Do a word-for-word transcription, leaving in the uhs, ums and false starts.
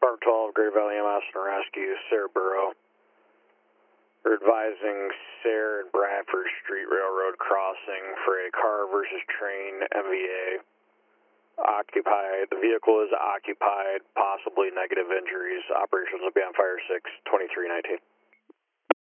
Spark twelve, Great Valley M S and Rescue, Sarah Burrow. We're advising Sayre and Bradford Street Railroad crossing for a car versus train M V A. Occupied, the vehicle is occupied, possibly negative injuries. Operations will be on Fire six, twenty-three nineteen.